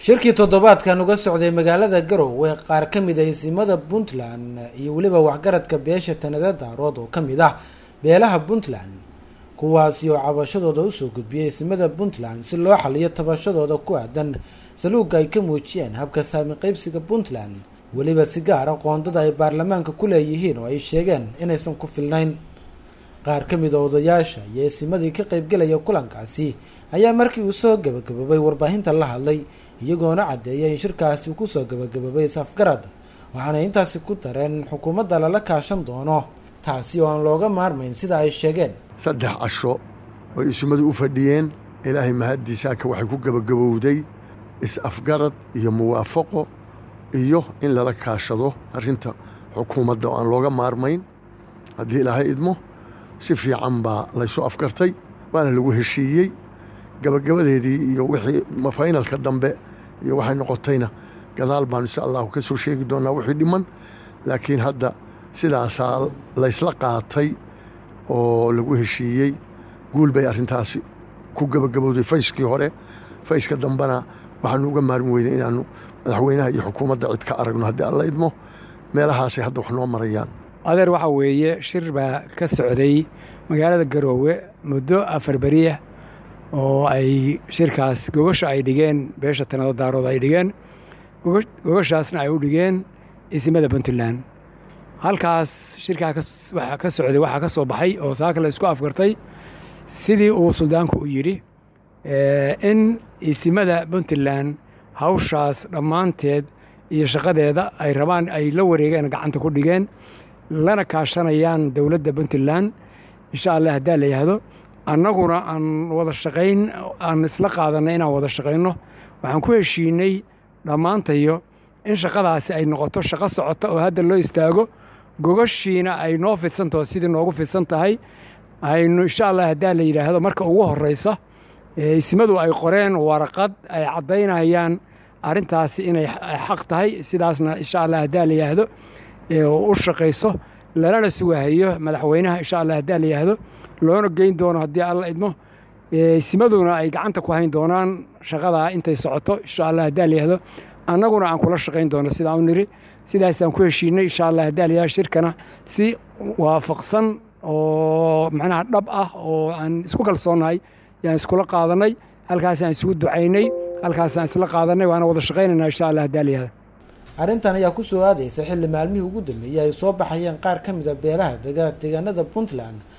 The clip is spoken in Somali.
shirkii toddobaadkan uga socday magaalada Garowe qaar ka mid ah isimada Puntland iyo waliba waxgaradka beesha Tanada Daarood oo ka mid ah beelaha Puntland kuwaas oo cabashadooda u soo gudbiyay isimada Puntland si loo xaliyo tabashadooda ku aadan saluuga ay ka muujiyeen habka saami qaybsiga Puntland waliba si gaar ah qoondada ay baarlamaanka ku leeyihiin oo ay sheegeen inaysan ku filnayn. qaar ka mid ah odayaasha iyo isimadii ka qaybgalaya kulankaasi ayaa markii uu soo gabagabay warbaahinta la hadlay iyagoona cadeeyay in shirkaasi uu ku soo gabagabay safgarad waxaana intaasi ku dareen xukuumadda lala kaashan doono taasi oo aan looga maarmayn sida ay sheegeen. 3 casho oo isimadu u fadhiyeen ilaahay mahadiisa ka waxay ku gabagabowday is-afgarad iyo muwaafaqo iyo in lala kaashado arrinta xukuumadda oo aan looga maarmayn haddii ilaahay idmo si fiican baa la soo afkartay waana lagu heshiiyey gabagabadeedii iyo wixii finalka dambe iyo waxay noqotayna gadaal baan insha Allah ka soo sheegi doonaa wixii dhiman laakiin hadda sidaas la isla qaatay oo lagu heshiiyey guul bay arrintaasi ku gabagabowday fayskii hore fayska dambana waxaan uga maarmi weynay inaanu madaxweynaha iyo xukuumadda cid ka aragno haddii alla idmo meelahaasi hadda wax noo marayaan. adeer waxa weeye shir baa ka socday magaalada Garowe muddo 4 bariya oo ay shirkaas gogosha ay dhigeen beesha Tanada Daarood ay dhigeen gogoshaasna ay u dhigeen isimada Puntland. halkaas shirka waxa ka socday waxa ka soo baxay oo saaka la isku afgartay sidii uu suldaanku u yiri in isimada Puntland hawshaas dhamaanteed iyo shaqadeeda ay rabaan ay la wareegeen gacanta ku dhigeen lana kaashanayaan dawladda Puntland insha Allah hadaa la yiraahdo annaguna aan wada shaqayn aan isla qaadanay inaan wada shaqayno waxaan ku heshiinay dhamaantayo in shaqadaasi ay noqoto shaqo socota oo hadda loo istaago gogoshiina ay noo fidsanto sidii noogu fidsan tahay aynu insha Allah hadaa la yiraahdo marka ugu horeysa isimadu ay qoreen warqad ay cadeynayaan arrintaasi inay xaq tahay sidaasna insha Allah hadaa la yiraahdo u shaqeyso lana sugahayo madaxweynaha insha Allah hadaa la yiraahdo loona geyn doono haddii alla idmo isimaduna ay gacanta ku hayn doonaan shaqada intay socoto insha Allah hadaa la yiraahdo annaguna aan kula shaqeyn doono sida aan niri sidaas aan ku heshiinay insha Allah hadaa la yiraahdo shirkana si waafaqsan oo macnaha dhab ah oo aan isku kalsoonahay yaan iskula qaadanay halkaas aan isugu ducaynay halkaas aan isla qaadanay waana wada shaqeynayna insha Allah hadaa la yiraahdo. arrintan ayaa ku soo aadaysa xilli maalmihii ugu dambeeyay ay soo baxayeen qaar ka mid ah beelaha deegaanada Puntland